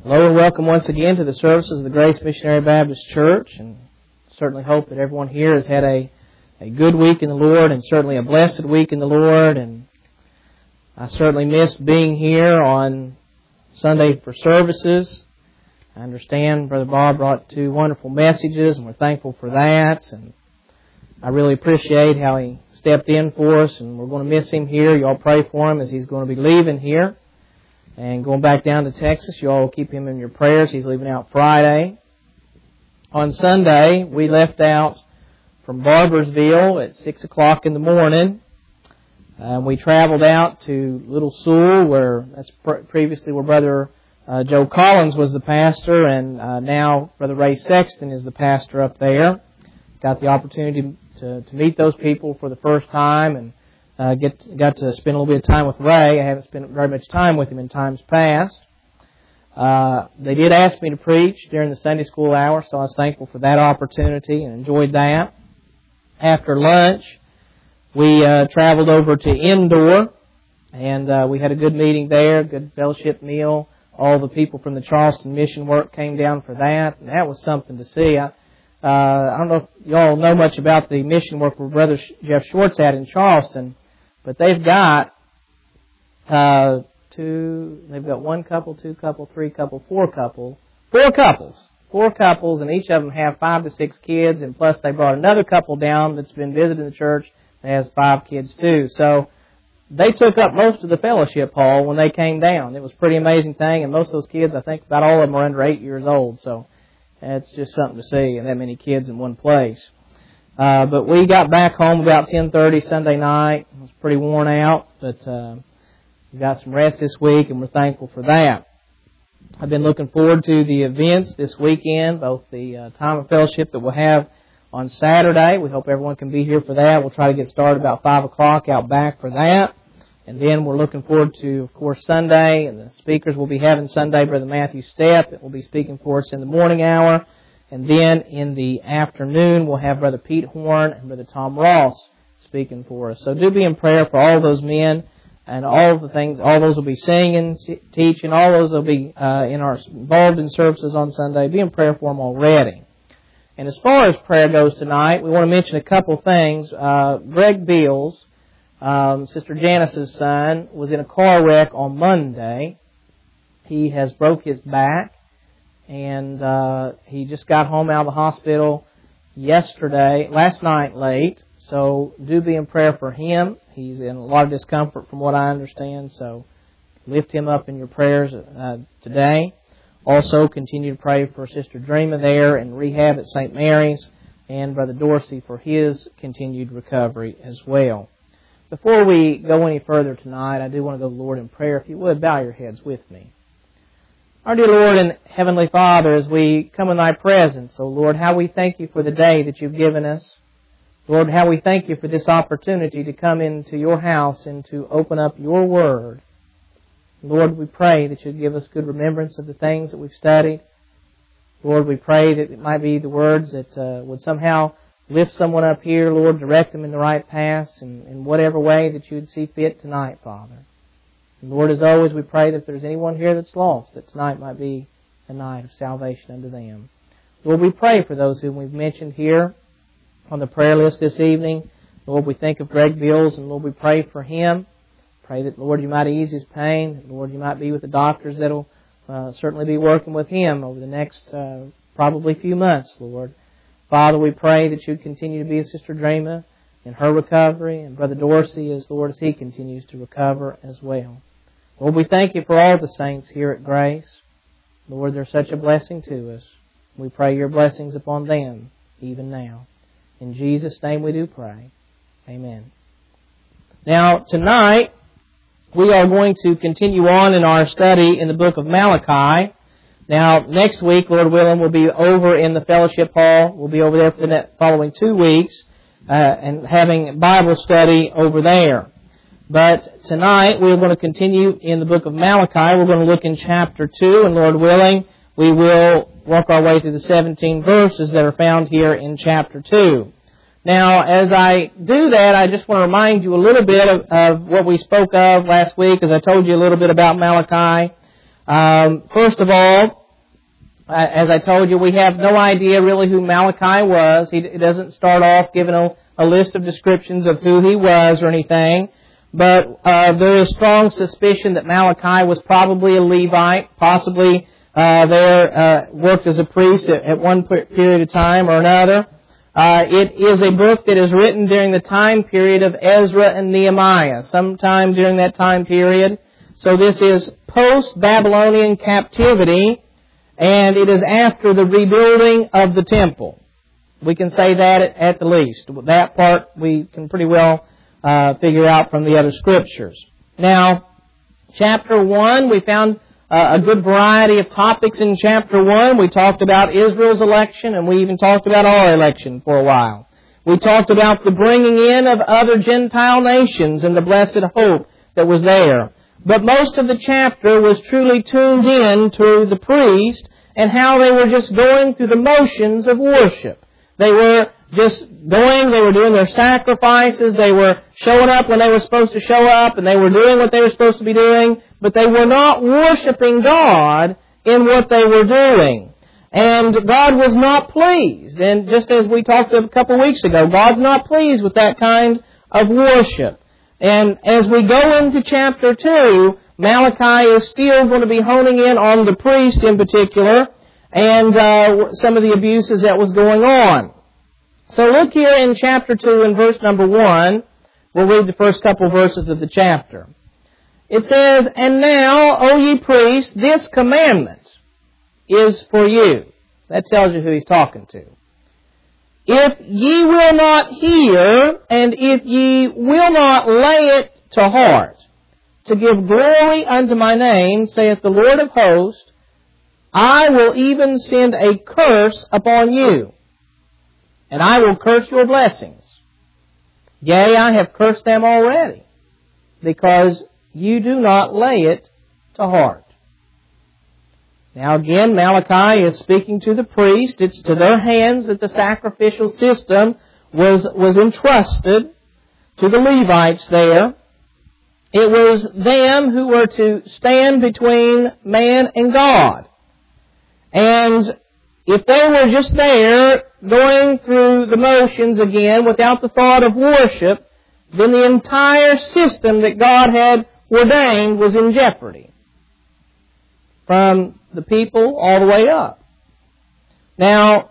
Hello and welcome once again to the services of the Grace Missionary Baptist Church, and certainly hope that everyone here has had a good week in the Lord and certainly a blessed week in the Lord. And I certainly missed being here on Sunday for services. I understand Brother Bob brought 2 wonderful messages, and we're thankful for that. And I really appreciate how he stepped in for us, and we're going to miss him here. You all pray for him as he's going to be leaving here and going back down to Texas. You all keep him in your prayers. He's leaving out Friday. On Sunday, we left out from Barbersville at 6 o'clock in the morning. We traveled out to Little Sewell, where that's previously where Brother Joe Collins was the pastor, and now Brother Ray Sexton is the pastor up there. Got the opportunity to meet those people for the first time, and got to spend a little bit of time with Ray. I haven't spent very much time with him in times past. They did ask me to preach during the Sunday school hour, so I was thankful for that opportunity and enjoyed that. After lunch, we traveled over to Indoor, and we had a good meeting there, good fellowship meal. All the people from the Charleston mission work came down for that, and that was something to see. I don't know if you all know much about the mission work where Brother Jeff Schwartz had in Charleston, but they've got they've got 1 couple, 2 couple, 3 couple, 4 couple, 4 couples. 4 couples, and each of them have 5 to 6 kids, and plus they brought another couple down that's been visiting the church that has 5 kids too. So they took up most of the fellowship hall when they came down. It was a pretty amazing thing, and most of those kids, I think about all of them are under 8 years old, so it's just something to see, and that many kids in one place. But we got back home about 10:30 Sunday night. I was pretty worn out, but we got some rest this week, and we're thankful for that. I've been looking forward to the events this weekend, both the time of fellowship that we'll have on Saturday. We hope everyone can be here for that. We'll try to get started about 5 o'clock out back for that. And then we're looking forward to, of course, Sunday, and the speakers we'll be having Sunday, Brother Matthew Stepp, that will be speaking for us in the morning hour. And then in the afternoon, we'll have Brother Pete Horn and Brother Tom Ross speaking for us. So do be in prayer for all those men and all the things. All those will be singing, teaching. All those will be involved in services on Sunday. Be in prayer for them already. And as far as prayer goes tonight, we want to mention a couple things. Greg Beals, Sister Janice's son, was in a car wreck on Monday. He has broke his back, and he just got home out of the hospital last night late. So do be in prayer for him. He's in a lot of discomfort from what I understand, so lift him up in your prayers today. Also, continue to pray for Sister Dreama there in rehab at St. Mary's, and Brother Dorsey for his continued recovery as well. Before we go any further tonight, I do want to go to the Lord in prayer. If you would, bow your heads with me. Our dear Lord and Heavenly Father, as we come in Thy presence, O Lord, how we thank You for the day that You've given us. Lord, how we thank You for this opportunity to come into Your house and to open up Your Word. Lord, we pray that You'd give us good remembrance of the things that we've studied. Lord, we pray that it might be the words that would somehow lift someone up here, Lord, direct them in the right path in whatever way that You would see fit tonight, Father. And Lord, as always, we pray that if there's anyone here that's lost, that tonight might be a night of salvation unto them. Lord, we pray for those whom we've mentioned here on the prayer list this evening. Lord, we think of Greg Beals, and Lord, we pray for him. Pray that, Lord, You might ease his pain. Lord, You might be with the doctors that will certainly be working with him over the next probably few months, Lord. Father, we pray that You'd continue to be with Sister Dreama in her recovery, and Brother Dorsey as he continues to recover as well. Lord, we thank You for all the saints here at Grace. Lord, they're such a blessing to us. We pray Your blessings upon them even now. In Jesus' name we do pray. Amen. Now, tonight, we are going to continue on in our study in the book of Malachi. Now, next week, Lord willing, we'll be over in the fellowship hall. We'll be over there for the following 2 weeks and having Bible study over there. But tonight, we're going to continue in the book of Malachi. We're going to look in chapter 2, and Lord willing, we will work our way through the 17 verses that are found here in chapter 2. Now, as I do that, I just want to remind you a little bit of what we spoke of last week, as I told you a little bit about Malachi. First of all, as I told you, we have no idea really who Malachi was. He doesn't start off giving a list of descriptions of who he was or anything. But there is strong suspicion that Malachi was probably a Levite, possibly worked as a priest at one period of time or another. It is a book that is written during the time period of Ezra and Nehemiah, sometime during that time period. So this is post-Babylonian captivity, and it is after the rebuilding of the temple. We can say that at the least. That part we can pretty well figure out from the other scriptures. Now, chapter 1, we found a good variety of topics in chapter 1. We talked about Israel's election, and we even talked about our election for a while. We talked about the bringing in of other Gentile nations and the blessed hope that was there. But most of the chapter was truly tuned in to the priest and how they were just going through the motions of worship. They were just going, they were doing their sacrifices, they were showing up when they were supposed to show up, and they were doing what they were supposed to be doing, but they were not worshiping God in what they were doing. And God was not pleased. And just as we talked a couple weeks ago, God's not pleased with that kind of worship. And as we go into chapter 2, Malachi is still going to be honing in on the priest in particular, and some of the abuses that was going on. So look here in chapter 2 in verse number 1. We'll read the first couple verses of the chapter. It says, "And now, O ye priests, this commandment is for you." That tells you who he's talking to. "If ye will not hear, and if ye will not lay it to heart, to give glory unto my name, saith the Lord of hosts, I will even send a curse upon you, and I will curse your blessings. Yea, I have cursed them already, because you do not lay it to heart." Now again, Malachi is speaking to the priest. It's to their hands that the sacrificial system was entrusted, to the Levites there. It was them who were to stand between man and God. And if they were just there, going through the motions again, without the thought of worship, then the entire system that God had ordained was in jeopardy, from the people all the way up. Now,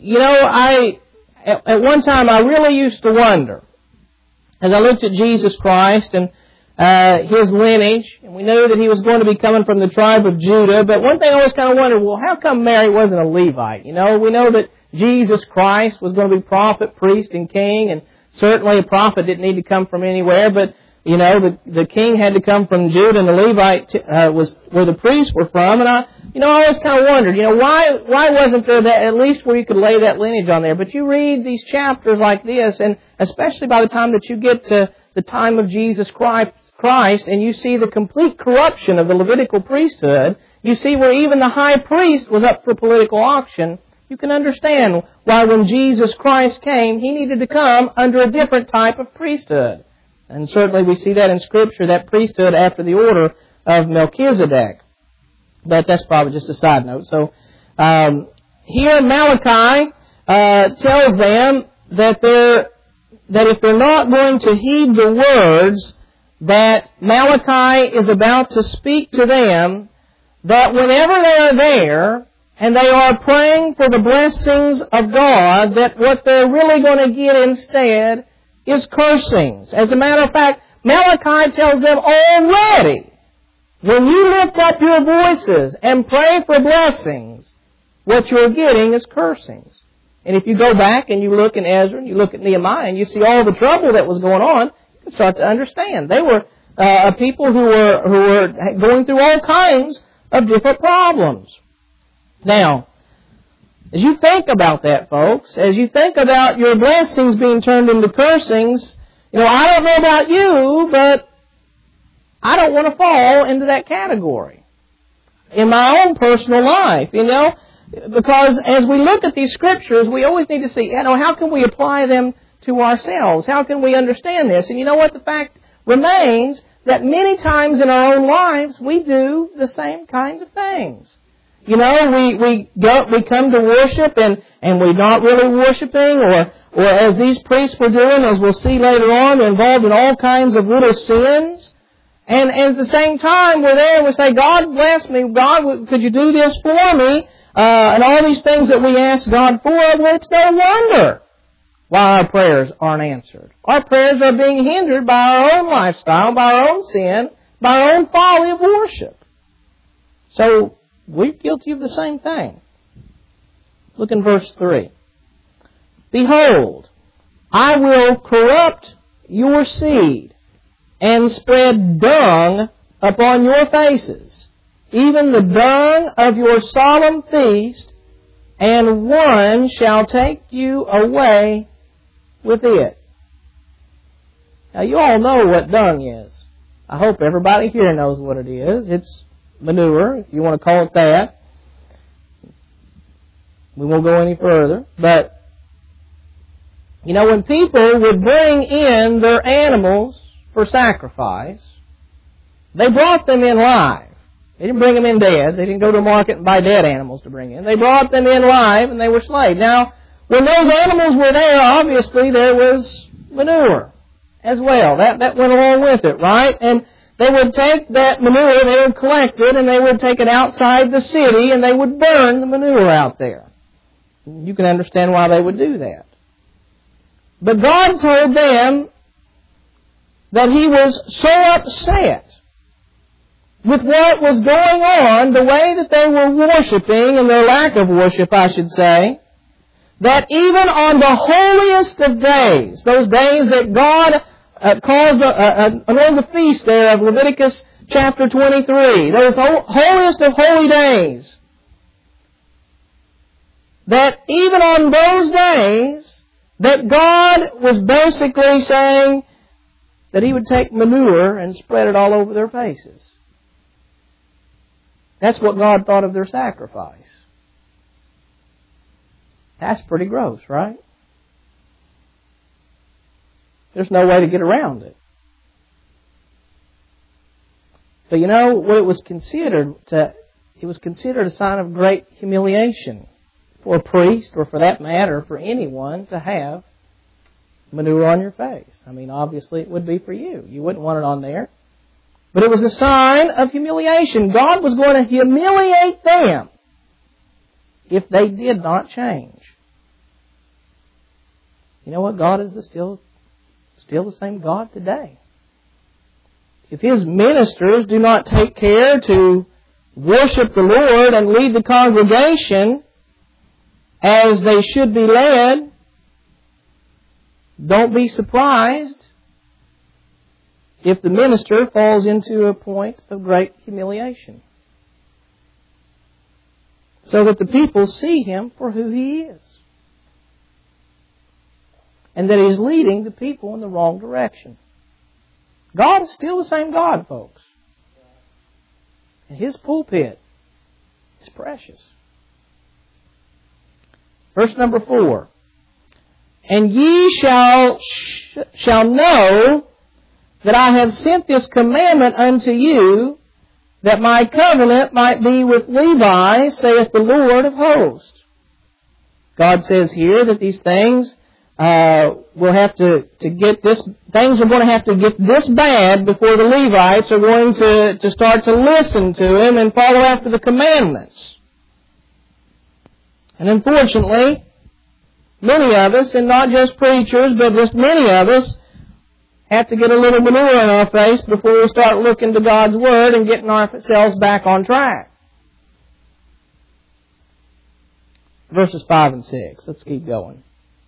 at one time I really used to wonder, as I looked at Jesus Christ and his lineage, and we knew that he was going to be coming from the tribe of Judah, but one thing I always kind of wondered, well, how come Mary wasn't a Levite? We know that Jesus Christ was going to be prophet, priest, and king, and certainly a prophet didn't need to come from anywhere, but the king had to come from Judah, and the Levite was where the priests were from. And I always kind of wondered, why wasn't there that at least where you could lay that lineage on there? But you read these chapters like this, and especially by the time that you get to the time of Jesus Christ, and you see the complete corruption of the Levitical priesthood, you see where even the high priest was up for political auction. You can understand why when Jesus Christ came, he needed to come under a different type of priesthood. And certainly we see that in Scripture, that priesthood after the order of Melchizedek. But that's probably just a side note. So here Malachi tells them that if they're not going to heed the words that Malachi is about to speak to them, that whenever they are there and they are praying for the blessings of God, that what they're really going to get instead is cursings. As a matter of fact, Malachi tells them already, when you lift up your voices and pray for blessings, what you're getting is cursings. And if you go back and you look in Ezra and you look at Nehemiah and you see all the trouble that was going on, you can start to understand. They were a people who were going through all kinds of different problems. Now, as you think about that, folks, as you think about your blessings being turned into cursings, I don't know about you, but I don't want to fall into that category in my own personal life, because as we look at these Scriptures, we always need to see, how can we apply them to ourselves? How can we understand this? And you know what? The fact remains that many times in our own lives we do the same kinds of things. You know, we come to worship and we're not really worshiping, or as these priests were doing, as we'll see later on, they're involved in all kinds of little sins. And at the same time, we're there and we say, God bless me, God, could you do this for me? And all these things that we ask God for, well, it's no wonder why our prayers aren't answered. Our prayers are being hindered by our own lifestyle, by our own sin, by our own folly of worship. So, we're guilty of the same thing. Look in verse 3. Behold, I will corrupt your seed and spread dung upon your faces, even the dung of your solemn feast, and one shall take you away with it. Now, you all know what dung is. I hope everybody here knows what it is. It's manure, if you want to call it that. We won't go any further. But, you know, when people would bring in their animals for sacrifice, they brought them in live. They didn't bring them in dead. They didn't go to the market and buy dead animals to bring in. They brought them in live and they were slayed. Now, when those animals were there, obviously there was manure as well. That went along with it, right? And they would take that manure, they would collect it, and they would take it outside the city, and they would burn the manure out there. You can understand why they would do that. But God told them that He was so upset with what was going on, the way that they were worshiping, and their lack of worship, I should say, that even on the holiest of days, those days that God calls on the feast there of Leviticus chapter 23, those holiest of holy days, that even on those days, that God was basically saying that He would take manure and spread it all over their faces. That's what God thought of their sacrifice. That's pretty gross, right? There's no way to get around it. But you know what it was considered? It was considered a sign of great humiliation for a priest, or for that matter, for anyone to have manure on your face. I mean, obviously it would be for you. You wouldn't want it on there. But it was a sign of humiliation. God was going to humiliate them if they did not change. You know what? God is still the same God today. If His ministers do not take care to worship the Lord and lead the congregation as they should be led, don't be surprised if the minister falls into a point of great humiliation, so that the people see him for who he is, and that he's leading the people in the wrong direction. God is still the same God, folks. And His pulpit is precious. Verse number 4. And ye shall know that I have sent this commandment unto you, that my covenant might be with Levi, saith the Lord of hosts. God says here that these things will have to get this, things are going to have to get this bad before the Levites are going to start to listen to Him and follow after the commandments. And unfortunately, many of us, and not just preachers, but just many of us, have to get a little manure on our face before we start looking to God's Word and getting ourselves back on track. Verses 5 and 6. Let's keep going.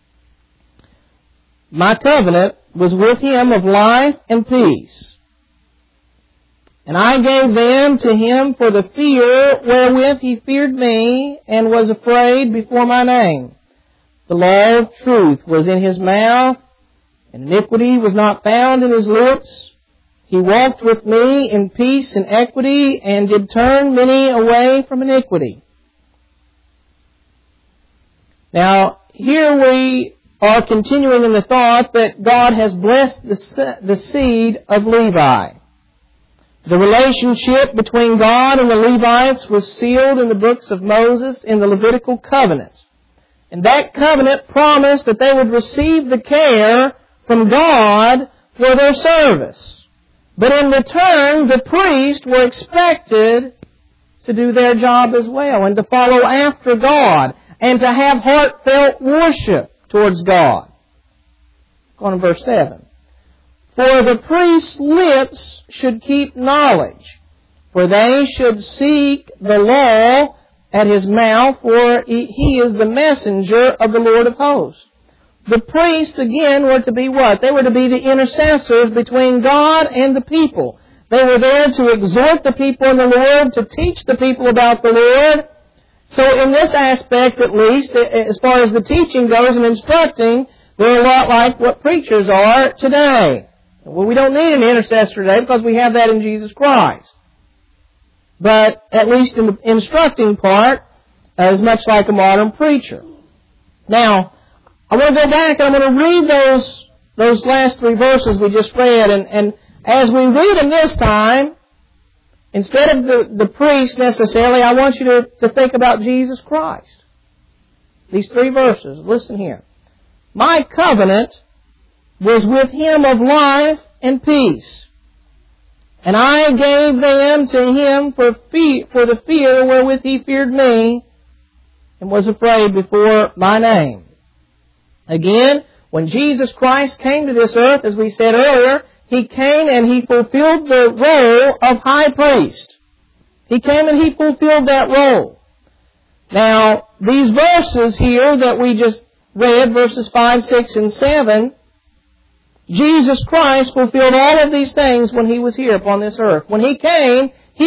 My covenant was with him of life and peace. And I gave them to him for the fear wherewith he feared me, and was afraid before my name. The law of truth was in his mouth, and iniquity was not found in his lips. He walked with me in peace and equity, and did turn many away from iniquity. Now, here we are continuing in the thought that God has blessed the seed of Levi. The relationship between God and the Levites was sealed in the books of Moses in the Levitical covenant. And that covenant promised that they would receive the care from God for their service. But in return, the priests were expected to do their job as well and to follow after God and to have heartfelt worship towards God. Go on to verse 7. For the priest's lips should keep knowledge, for they should seek the law at his mouth, for he is the messenger of the Lord of hosts. The priests, again, were to be what? They were to be the intercessors between God and the people. They were there to exhort the people in the Lord, to teach the people about the Lord. So in this aspect, at least, as far as the teaching goes and instructing, they're a lot like what preachers are today. Well, we don't need an intercessor today because we have that in Jesus Christ. But at least in the instructing part, is much like a modern preacher. Now, I want to go back and I'm going to read those last 3 verses we just read. And as we read them this time, instead of the priest necessarily, I want you to think about Jesus Christ. These 3 verses. Listen here. My covenant was with him of life and peace. And I gave them to him for the fear wherewith he feared me, and was afraid before my name. Again, when Jesus Christ came to this earth, as we said earlier, he came and he fulfilled the role of high priest. He came and he fulfilled that role. Now, these verses here that we just read, verses 5, 6, and 7, Jesus Christ fulfilled all of these things when He was here upon this earth. When He came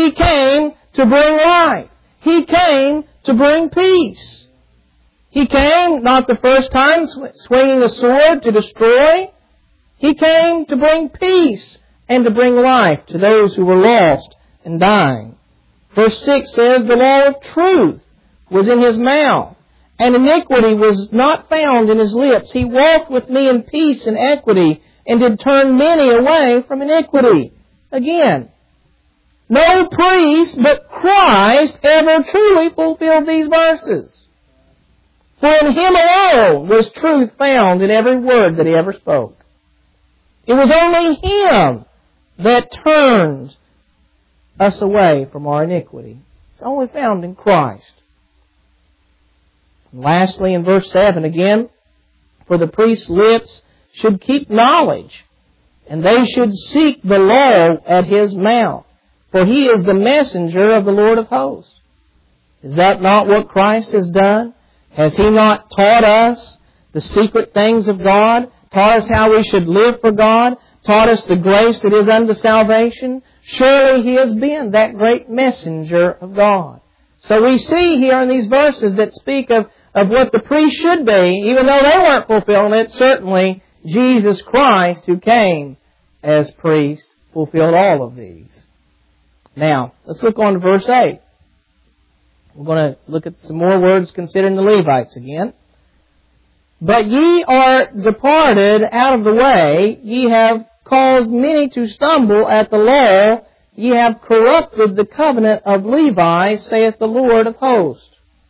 to bring life. He came to bring peace. He came not the first time swinging a sword to destroy. He came to bring peace and to bring life to those who were lost and dying. Verse 6 says, the law of truth was in His mouth, and iniquity was not found in His lips. He walked with me in peace and equity, and did turn many away from iniquity. Again, no priest but Christ ever truly fulfilled these verses. For in Him alone was truth found in every word that He ever spoke. It was only Him that turned us away from our iniquity. It's only found in Christ. And lastly, in verse 7 again, for the priest's lips should keep knowledge, and they should seek the law at his mouth, for he is the messenger of the Lord of hosts. Is that not what Christ has done? Has He not taught us the secret things of God, taught us how we should live for God, taught us the grace that is unto salvation? Surely He has been that great messenger of God. So we see here in these verses that speak of what the priest should be, even though they weren't fulfilling it, certainly Jesus Christ, who came as priest, fulfilled all of these. Now, let's look on to verse 8. We're going to look at some more words considering the Levites again. But ye are departed out of the way, ye have caused many to stumble at the law, ye have corrupted the covenant of Levi, saith the Lord of hosts.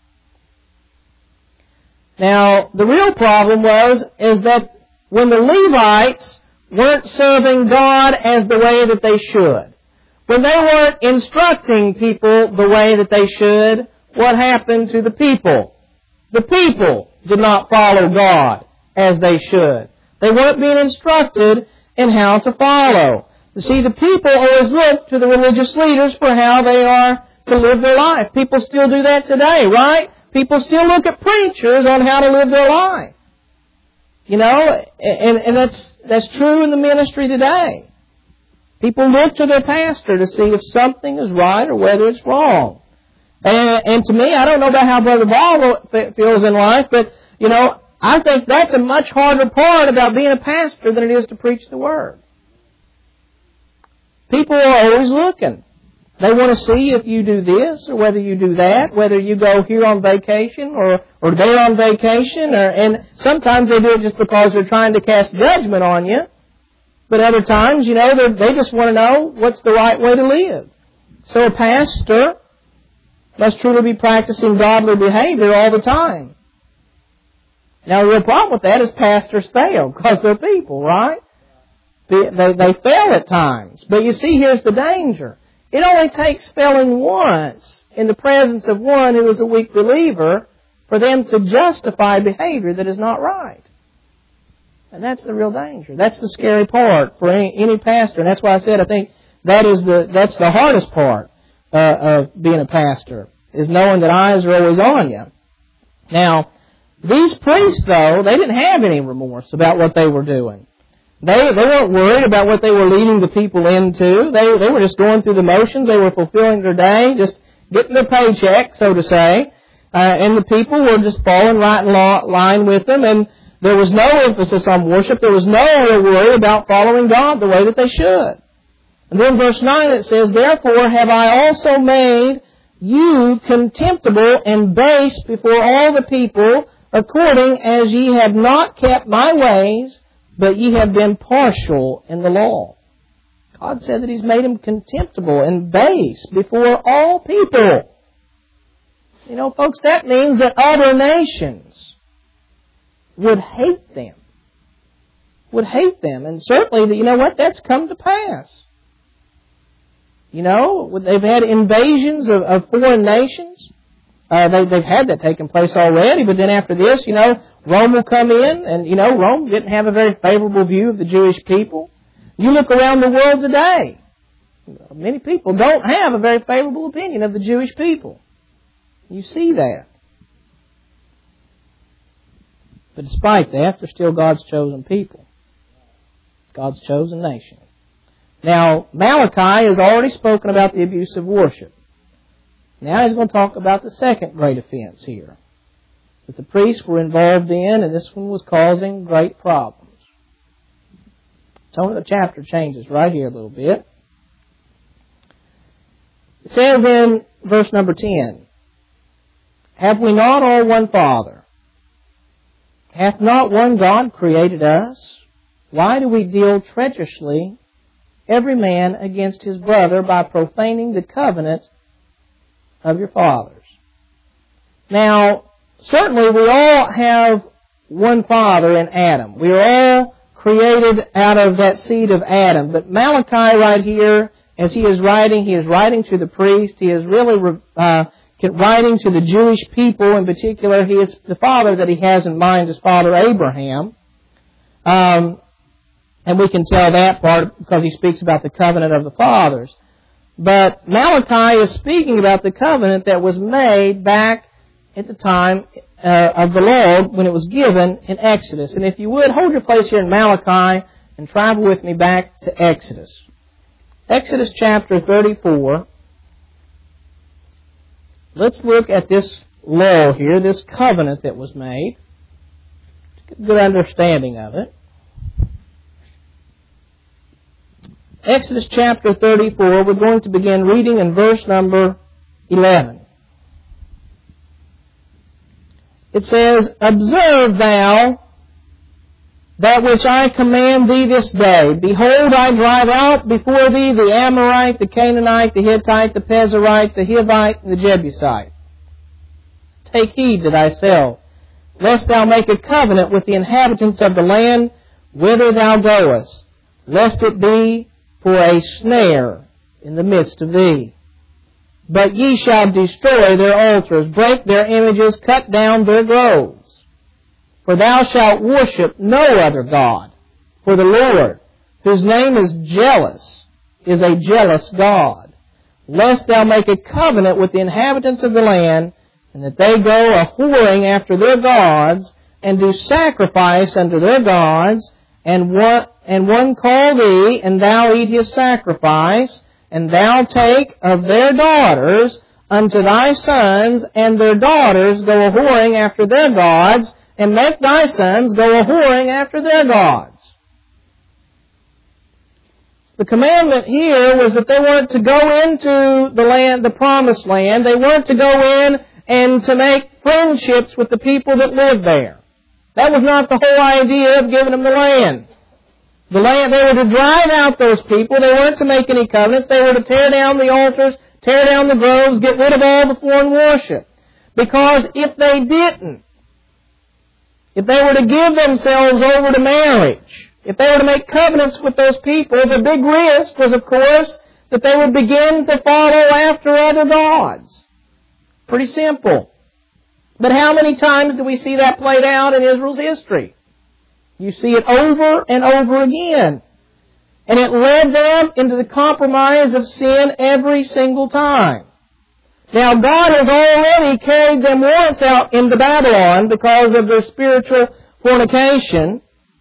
Now, the real problem is that when the Levites weren't serving God as the way that they should, when they weren't instructing people the way that they should, what happened to the people? The people did not follow God as they should. They weren't being instructed in how to follow. You see, the people always look to the religious leaders for how they are to live their life. People still do that today, right? People still look at preachers on how to live their life. You know, and that's true in the ministry today. People look to their pastor to see if something is right or whether it's wrong. And to me, I don't know about how Brother Ball feels in life, but, you know, I think that's a much harder part about being a pastor than it is to preach the Word. People are always looking. They want to see if you do this or whether you do that, whether you go here on vacation or there on vacation. And sometimes they do it just because they're trying to cast judgment on you. But other times, they just want to know what's the right way to live. So a pastor must truly be practicing godly behavior all the time. Now, the real problem with that is pastors fail because they're people, right? They fail at times. But you see, here's the danger. It only takes failing once in the presence of one who is a weak believer for them to justify behavior that is not right. And that's the real danger. That's the scary part for any pastor. And that's why I said I think that's the hardest part of being a pastor, is knowing that eyes are always on you. Now, these priests, though, they didn't have any remorse about what they were doing. They weren't worried about what they were leading the people into. They were just going through the motions. They were fulfilling their day, just getting their paycheck, so to say. And the people were just falling right in line with them. And there was no emphasis on worship. There was no worry about following God the way that they should. And then verse 9 it says, "Therefore have I also made you contemptible and base before all the people, according as ye have not kept my ways, but ye have been partial in the law." God said that He's made them contemptible and base before all people. Folks, that means that other nations would hate them. And certainly, that's come to pass. They've had invasions of foreign nations. They've had that taking place already, but then after this, Rome will come in, and, Rome didn't have a very favorable view of the Jewish people. You look around the world today, many people don't have a very favorable opinion of the Jewish people. You see that. But despite that, they're still God's chosen people. God's chosen nation. Now, Malachi has already spoken about the abuse of worship. Now he's going to talk about the second great offense here that the priests were involved in, and this one was causing great problems. So the chapter changes right here a little bit. It says in verse number 10, "Have we not all one Father? Hath not one God created us? Why do we deal treacherously every man against his brother by profaning the covenant of your fathers?" Now, certainly we all have one Father in Adam. We are all created out of that seed of Adam. But Malachi right here, as he is writing to the priest. He is really writing to the Jewish people in particular. The father that he has in mind is Father Abraham. And we can tell that part because he speaks about the covenant of the fathers. But Malachi is speaking about the covenant that was made back at the time of the law when it was given in Exodus. And if you would, hold your place here in Malachi and travel with me back to Exodus. Exodus chapter 34. Let's look at this law here, this covenant that was made. Get a good understanding of it. Exodus chapter 34, we're going to begin reading in verse number 11. It says, "Observe thou that which I command thee this day. Behold, I drive out before thee the Amorite, the Canaanite, the Hittite, the Pezerite, the Hivite, and the Jebusite. Take heed to thyself, lest thou make a covenant with the inhabitants of the land whither thou goest, lest it be for a snare in the midst of thee. But ye shall destroy their altars, break their images, cut down their groves. For thou shalt worship no other God. For the Lord, whose name is jealous, is a jealous God. Lest thou make a covenant with the inhabitants of the land, and that they go a-whoring after their gods, and do sacrifice unto their gods, and one call thee, and thou eat his sacrifice, and thou take of their daughters unto thy sons, and their daughters go a-whoring after their gods, and make thy sons go a-whoring after their gods." The commandment here was that they weren't to go into the land, the promised land. They weren't to go in and to make friendships with the people that lived there. That was not the whole idea of giving them the land. The land, they were to drive out those people. They weren't to make any covenants. They were to tear down the altars, tear down the groves, get rid of all the foreign worship. Because if they didn't, if they were to give themselves over to marriage, if they were to make covenants with those people, the big risk was, of course, that they would begin to follow after other gods. Pretty simple. But how many times do we see that played out in Israel's history? You see it over and over again. And it led them into the compromise of sin every single time. Now, God has already carried them once out into Babylon because of their spiritual fornication.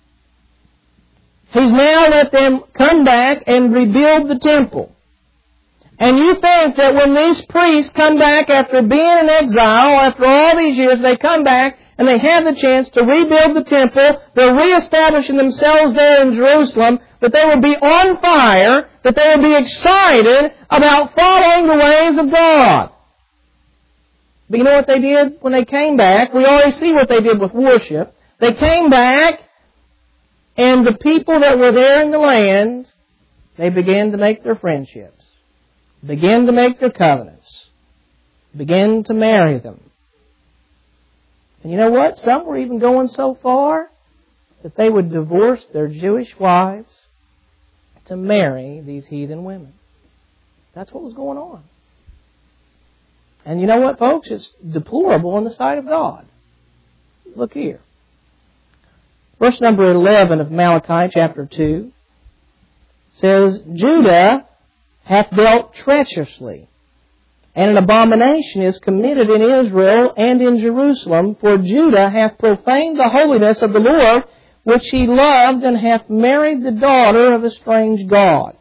He's now let them come back and rebuild the temple. And you think that when these priests come back after being in exile, after all these years, they come back and they have the chance to rebuild the temple, they're reestablishing themselves there in Jerusalem, that they will be on fire, that they will be excited about following the ways of God. But you know what they did when they came back? We already see what they did with worship. They came back, and the people that were there in the land, they began to make their friendships, began to make their covenants, began to marry them. And you know what? Some were even going so far that they would divorce their Jewish wives to marry these heathen women. That's what was going on. And you know what, folks? It's deplorable in the sight of God. Look here. Verse number 11 of Malachi chapter 2 says, Judah hath dealt treacherously, and an abomination is committed in Israel and in Jerusalem, for Judah hath profaned the holiness of the Lord, which he loved, and hath married the daughter of a strange god.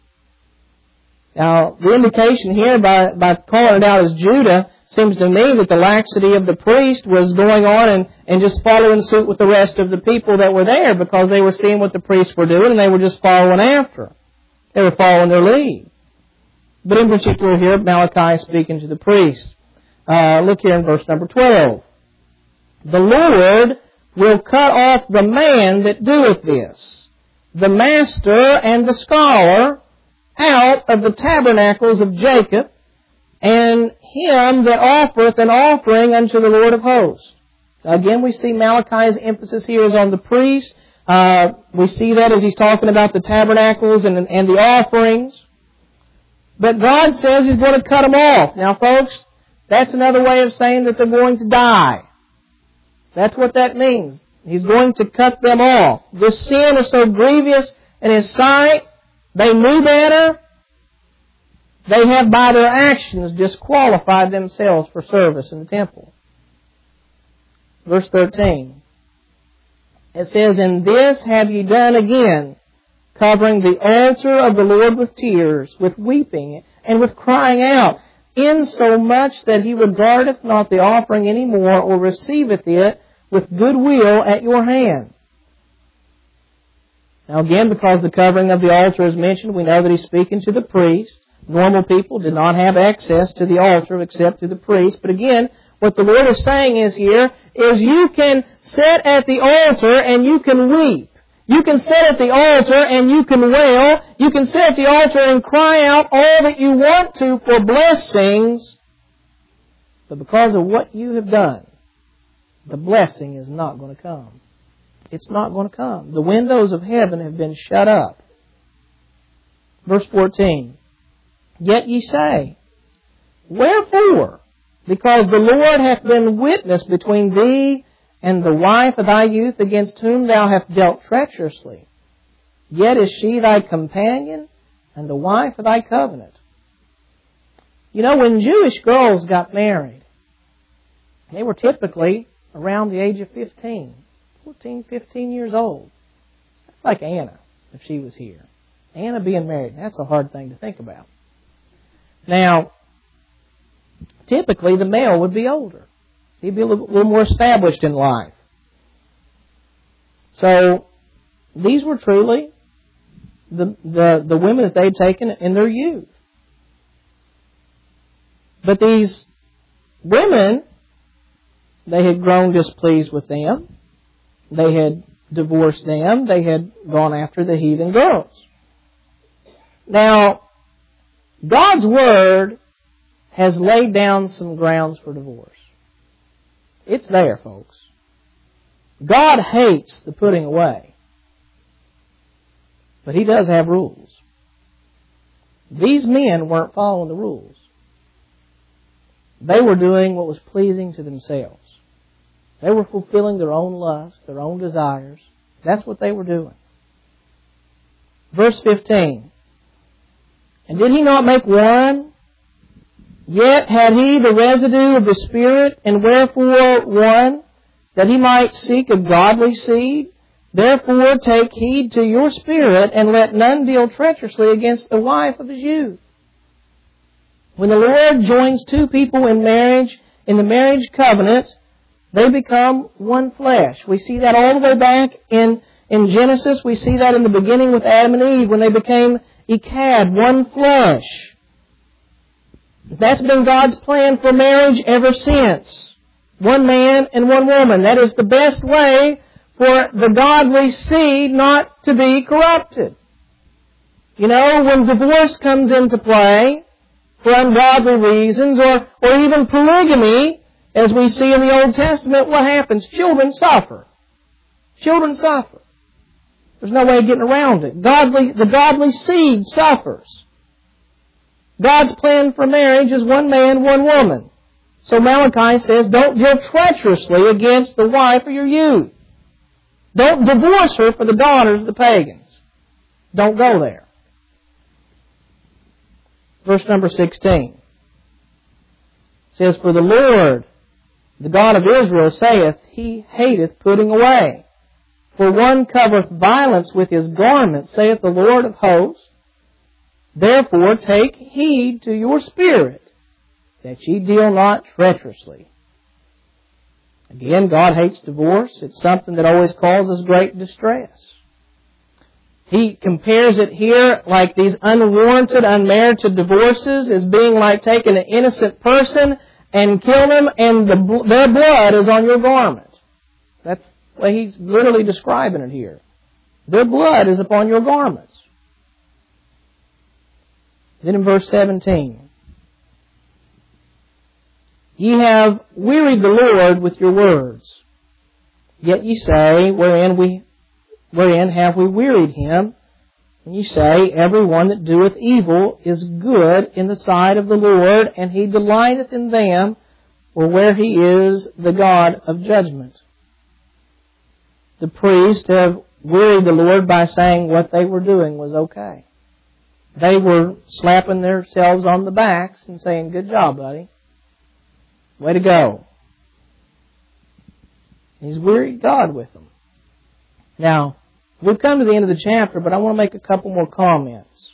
Now, the indication here by calling it out as Judah seems to me that the laxity of the priest was going on and just following suit with the rest of the people that were there, because they were seeing what the priests were doing and they were just following after. They were following their lead. But in particular here, Malachi is speaking to the priests. Look here in verse number 12. The Lord will cut off the man that doeth this, the master and the scholar, out of the tabernacles of Jacob, and him that offereth an offering unto the Lord of hosts. Again, we see Malachi's emphasis here is on the priest. We see that as he's talking about the tabernacles and the offerings. But God says He's going to cut them off. Now, folks, that's another way of saying that they're going to die. That's what that means. He's going to cut them off. This sin is so grievous in His sight. They knew better. They have by their actions disqualified themselves for service in the temple. Verse 13. It says, And this have ye done again, covering the altar of the Lord with tears, with weeping, and with crying out, insomuch that He regardeth not the offering any more, or receiveth it with good will at your hand. Now again, because the covering of the altar is mentioned, we know that He's speaking to the priest. Normal people did not have access to the altar except to the priest. But again, what the Lord is saying is here, is you can sit at the altar and you can weep. You can sit at the altar and you can wail. You can sit at the altar and cry out all that you want to for blessings. But because of what you have done, the blessing is not going to come. It's not going to come. The windows of heaven have been shut up. Verse 14. Yet ye say, Wherefore? Because the Lord hath been witness between thee and the wife of thy youth, against whom thou hast dealt treacherously. Yet is she thy companion and the wife of thy covenant. You know, when Jewish girls got married, they were typically around the age of 15, 14, 15 years old. That's like Anna, if she was here. Anna being married, that's a hard thing to think about. Now, typically the male would be older. He'd be a little more established in life. So, these were truly the women that they'd taken in their youth. But these women, they had grown displeased with them. They had divorced them. They had gone after the heathen girls. Now, God's Word has laid down some grounds for divorce. It's there, folks. God hates the putting away. But He does have rules. These men weren't following the rules. They were doing what was pleasing to themselves. They were fulfilling their own lusts, their own desires. That's what they were doing. Verse 15. And did He not make one? Yet had He the residue of the Spirit, and wherefore one? That He might seek a godly seed? Therefore take heed to your spirit, and let none deal treacherously against the wife of his youth. When the Lord joins two people in marriage, in the marriage covenant, they become one flesh. We see that all the way back in Genesis. We see that in the beginning with Adam and Eve when they became echad, one flesh. That's been God's plan for marriage ever since. One man and one woman. That is the best way for the godly seed not to be corrupted. You know, when divorce comes into play for ungodly reasons, or even polygamy, as we see in the Old Testament, what happens? Children suffer. Children suffer. There's no way of getting around it. The godly seed suffers. God's plan for marriage is one man, one woman. So Malachi says, don't deal treacherously against the wife of your youth. Don't divorce her for the daughters of the pagans. Don't go there. Verse number 16 says, For the Lord, the God of Israel, saith, He hateth putting away. For one covereth violence with his garment, saith the Lord of hosts. Therefore take heed to your spirit, that ye deal not treacherously. Again, God hates divorce. It's something that always causes great distress. He compares it here like these unwarranted, unmerited divorces as being like taking an innocent person and killing them, and their blood is on your garment. That's the way He's literally describing it here. Their blood is upon your garments. Then in verse 17, Ye have wearied the Lord with your words. Yet ye say, Wherein have we wearied Him? And ye say, Every one that doeth evil is good in the sight of the Lord, and He delighteth in them, or where He is the God of judgment. The priests have wearied the Lord by saying what they were doing was okay. They were slapping themselves on the backs and saying, Good job, buddy. Way to go. He's wearied God with them. Now, we've come to the end of the chapter, but I want to make a couple more comments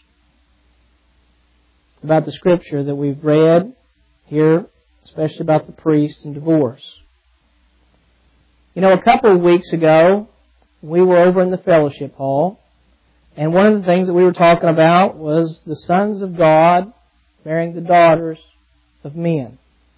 about the Scripture that we've read here, especially about the priest and divorce. You know, a couple of weeks ago, we were over in the fellowship hall, and one of the things that we were talking about was the sons of God marrying the daughters of men.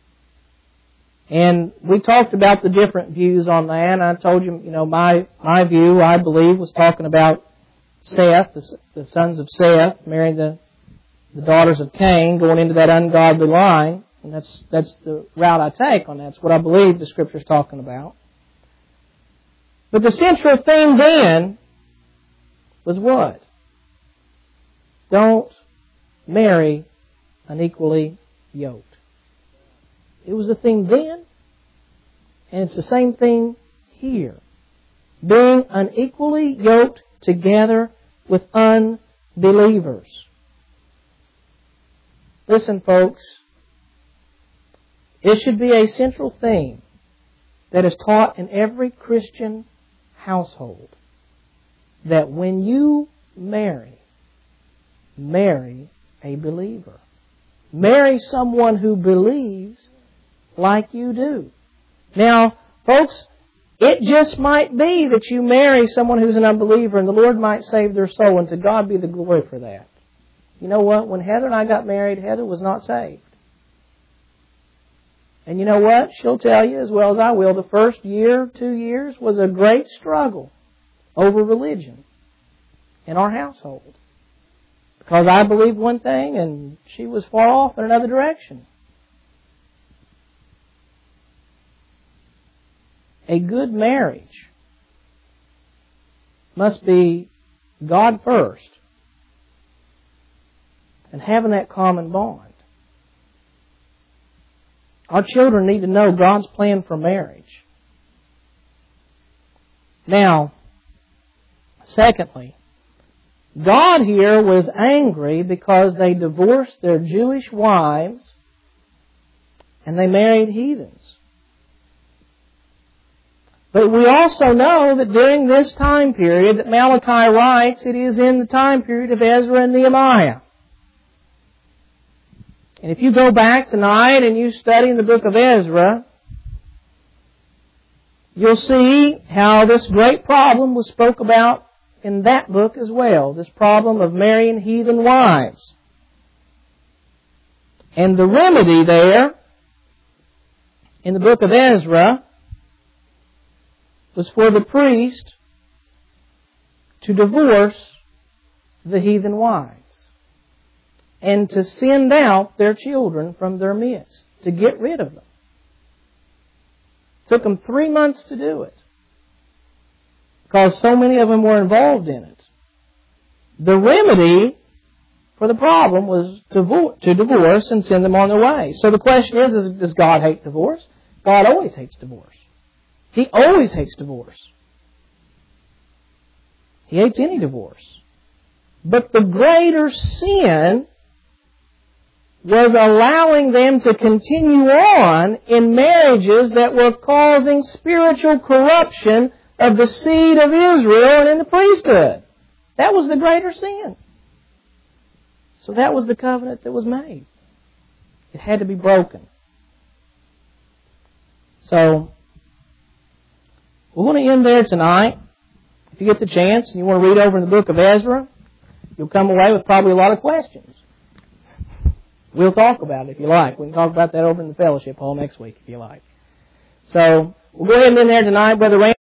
And we talked about the different views on that, and I told you, my view, I believe, was talking about Seth, the sons of Seth, marrying the daughters of Cain, going into that ungodly line, and that's the route I take on that. That's what I believe the Scripture's talking about. But the central theme then was what? Don't marry unequally yoked. It was the thing then, and it's the same thing here. Being unequally yoked together with unbelievers. Listen, folks, it should be a central theme that is taught in every Christian household, that when you marry a believer. Marry someone who believes like you do. Now, folks, It just might be that you marry someone who's an unbeliever and the Lord might save their soul, and to God be the glory for that. You know what? When Heather and I got married, Heather was not saved. And you know what? She'll tell you as well as I will, the first year, 2 years was a great struggle over religion in our household. Because I believed one thing and she was far off in another direction. A good marriage must be God first and having that common bond. Our children need to know God's plan for marriage. Now, secondly, God here was angry because they divorced their Jewish wives and they married heathens. But we also know that during this time period that Malachi writes, it is in the time period of Ezra and Nehemiah. And if you go back tonight and you study in the book of Ezra, you'll see how this great problem was spoke about in that book as well. This problem of marrying heathen wives. And the remedy there in the book of Ezra was for the priest to divorce the heathen wives and to send out their children from their midst, to get rid of them. It took them 3 months to do it because so many of them were involved in it. The remedy for the problem was to divorce and send them on their way. So the question is, does God hate divorce? God always hates divorce. He always hates divorce. He hates any divorce. But the greater sin was allowing them to continue on in marriages that were causing spiritual corruption of the seed of Israel and in the priesthood. That was the greater sin. So that was the covenant that was made. It had to be broken. So, we're going to end there tonight. If you get the chance and you want to read over in the book of Ezra, you'll come away with probably a lot of questions. We'll talk about it if you like. We can talk about that over in the fellowship hall next week if you like. So, we'll go ahead and end there tonight. Brother Randy